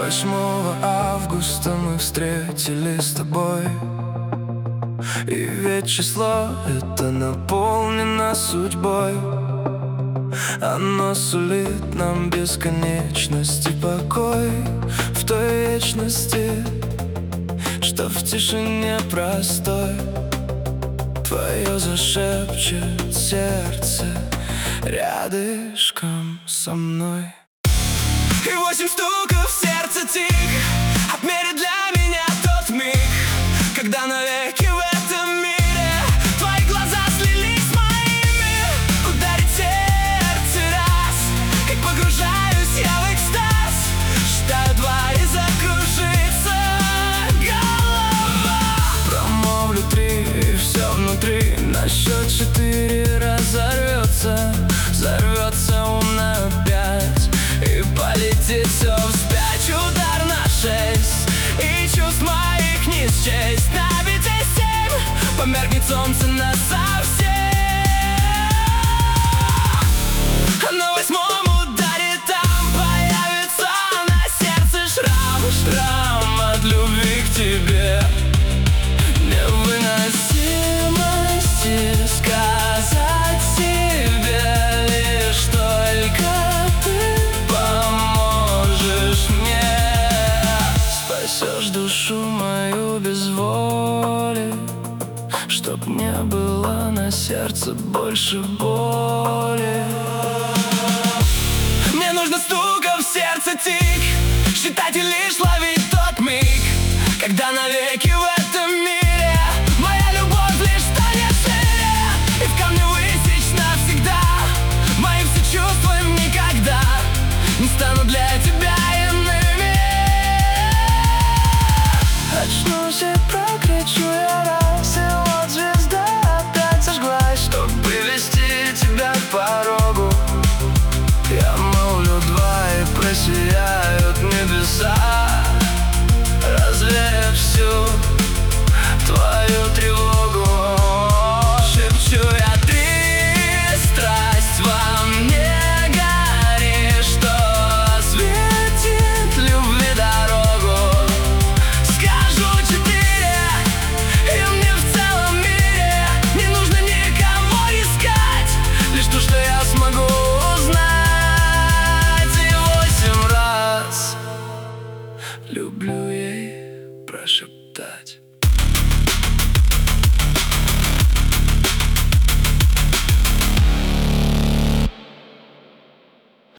8 августа мы встретились с тобой, и ведь число это наполнено судьбой. Оно сулит нам бесконечность и покой в той вечности, что в тишине простой твое зашепчет сердце рядышком со мной. И 8 стуков в сердце тих отмерит для меня тот миг, когда навеки в этом мире твои глаза слились с моими. Ударит сердце раз, как погружаюсь я в экстаз. Считаю 2 и закружится голова. Промолвлю 3 и все внутри на счет 4 разорвется. Взорвется ум на 5 и полетит все вспять. Удар на 6 и чувств моих не счесть. На бите 7 померкнет солнце насовсем. На 8-м ударе там появится на сердце шрам. Шрам от любви к тебе, невыносимости сказать себе лишь только ты поможешь мне. Спасешь душу мою без воли, чтоб не было на сердце больше боли. Мне нужно стуков в сердце тик, считать и лишь ловить тот миг, когда навеки